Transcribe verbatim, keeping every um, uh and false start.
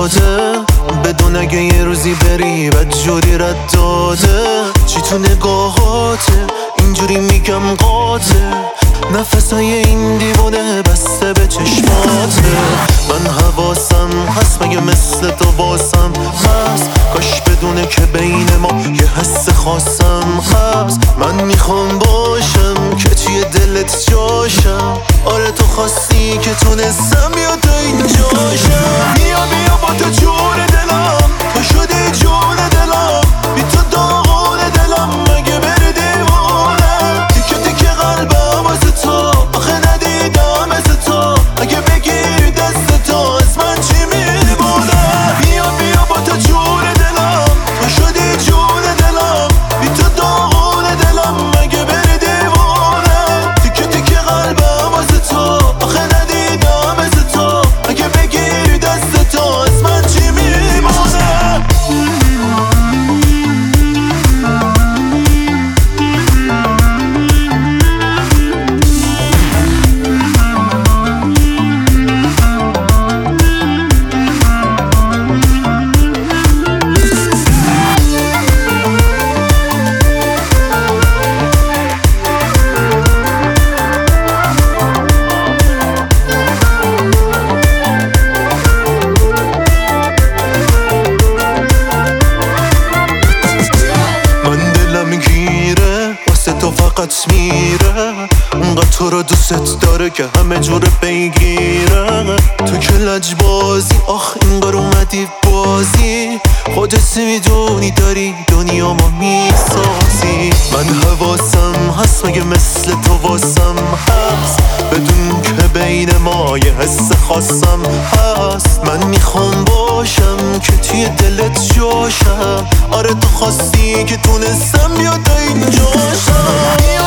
داده، بدون اگه یه روزی بری بدجوری رد داده. چی تو نگاهاته اینجوری میگم قاطع، نفسای این دیوونه بسته به چشماته. من حواسم هست مگه مثل تو واسم هست، کاش بدونه که بین ما یه حس خاصم هست. من میخوام باشم که توی دلت جاشم، آره تو خواستی که تونستم بیا تا اینجاشم. بیا بیا با تو جون دلم، تو شدی جون دلم، بی تو داغون دلم مگه بری دیوانم. تیکه تیکه قلبم واسه تو، آخه ندیدم از تو، اگه بگیری دست تو از من چی میمونه. بیا بیا با تو جون دلم، تو شدی جون دلم، بی تو داغون دلم مگه بری دیوانم. تیکه تیکه قلبم واسه تو، آخه ندیدم از تو، اگه بگیری دست تو از من چی میمونه. تو فقط میره، اونقدر تو رو دوست داره که همه جور بگیره. تو که لجبازی آخ اینقدر اومدی بازی، خودت میدونی داری دنیا ما میسازی. من حواسم هست مگه مثل تو واسم هست، بدون که بین ما یه حس خاصم هست. من میخوام باشم که توی دلت جاشم، آره تو خواستی که تونستم بیا تا اینجاشم.